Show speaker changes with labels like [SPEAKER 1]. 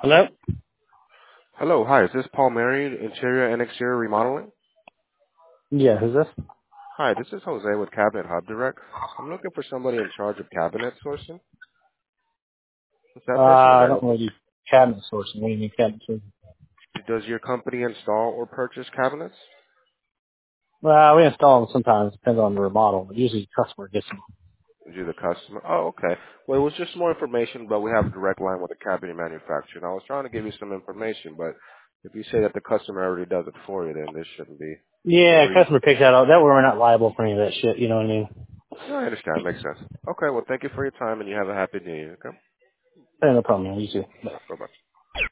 [SPEAKER 1] Hello?
[SPEAKER 2] Hello, hi, is this Paul Marion, Interior and Exterior Remodeling?
[SPEAKER 1] Yeah, who's this?
[SPEAKER 2] Hi, this is Jose with Cabinet Hub Direct. I'm looking for somebody in charge of cabinet sourcing. Is that person
[SPEAKER 1] I don't
[SPEAKER 2] available?
[SPEAKER 1] really do cabinet sourcing. What do you mean cabinet sourcing?
[SPEAKER 2] Does your company install or purchase cabinets?
[SPEAKER 1] Well, we install them sometimes. Depends on the remodel, but usually the customer gets them.
[SPEAKER 2] Do the customer? Oh, okay. Well, it was just more information, but we have a direct line with the cabinet manufacturer. And I was trying to give you some information, but if you say that the customer already does it for you, then this shouldn't be a
[SPEAKER 1] Yeah,
[SPEAKER 2] reason.
[SPEAKER 1] customer picks that out. That way we're not liable for any of that shit, you know what I mean?
[SPEAKER 2] No, I understand. Makes sense. Okay, well, thank you for your time, and you have a happy new year. Okay?
[SPEAKER 1] No problem, man. You too. Bye.
[SPEAKER 2] Bye-bye.